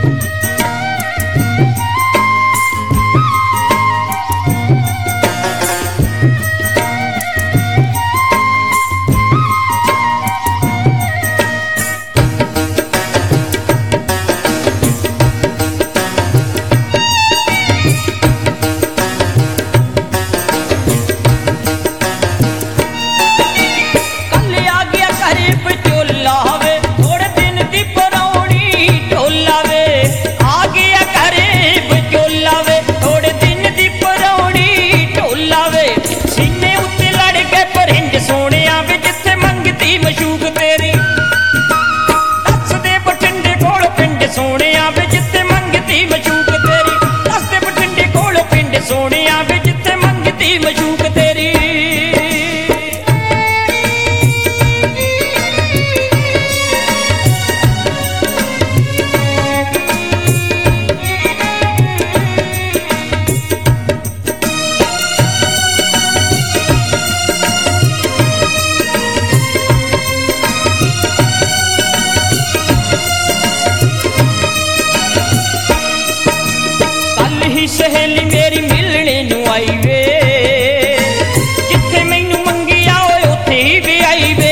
सहेली मेरी मिलने नू आई वे, जिथे मैनू मंगिया उत्थे ही भी आई वे।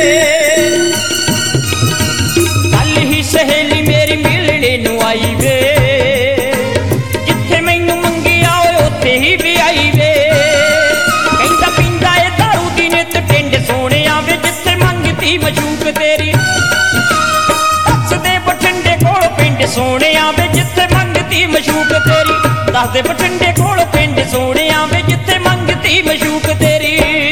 कल ही सहेली मेरी मिलने नू आई वे, जिथे मैनू मंगिया उत्थे ही भी आई वे। कहंदा पींदा ए दारू दी नित टिंड सोहणिया वे, जिथे मंगती मशूक तेरी। दसदे बठिंडे कोल पिंड सोहणिया वे, जिथे मंगती मशूक तेरी। दसदे बठिंडे कोल पिंड सोहणिया वे, जिथे मंगती मशूक तेरी।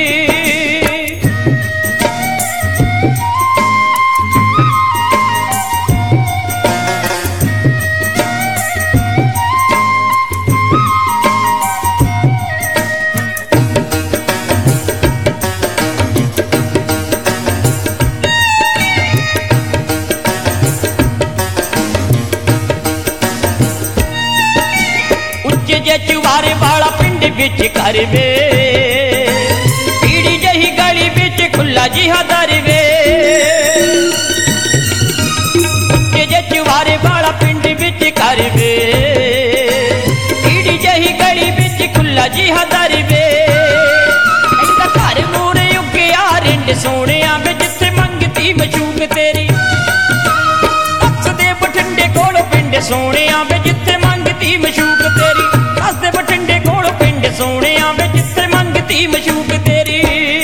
जे चुवारे वाला पिंड बिच घर वे, पीड़ी जही गली बिच खुला जिहा दर वे। जे चुवारे वाला पिंड बिच घर वे, पीड़ी जही गली बिच खुला जिहा दर वे। कहंदा घर मूरे उग्गिया रिंड सोहणिया वे, जिथे मंगती मशूक तेरी। दसदे बठिंडे कोल पिंड सोहणिया वे, जिथे मंगती मशूक तेरी। दसदे बठिंडे कोल पिंड सोहणिया वे, जिथे मंगती मशूक तेरी।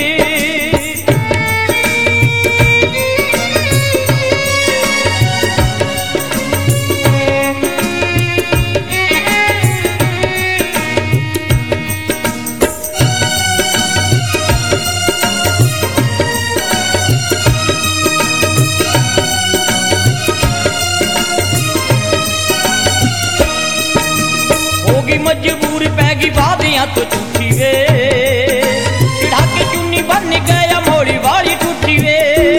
मजबूर पैगी वादियां तो झूठी वे, चिढ़ा के चुन्नी बन गया मोड़ी वाली टूटी वे।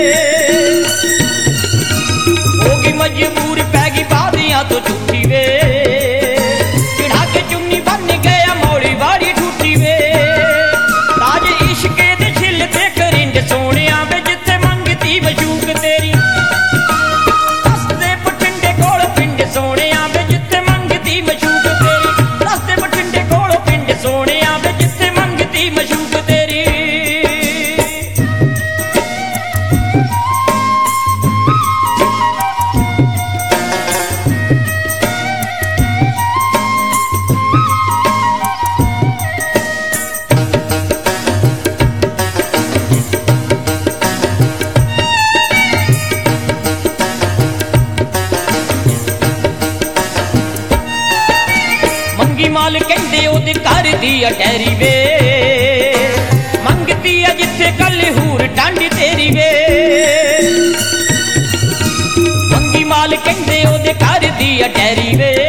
होगी मजबूर पैगी वादियां तो झूठी वे, चिढ़ा के चुन्नी बन गया मोड़ी वाली टूटी वे। ताज इश्के दे छिल ते करिंड सोहणिया वे, जिथे मंगती मशूक तेरी। दसदे बठिंडे कोल पिंड सोहणिया वे, जिथे मंगती मशूक तेरी। दसदे बठिंडे कोल पिंड सोहणिया वे, जिथे मंगती मशूक तेरी। माल कहंदे ओदे घर दी अटैरी वे, मंगती है जिथे कल हूर डांडी तेरी वे। मंगी माल कहंदे ओदे घर दी अटैरी वे,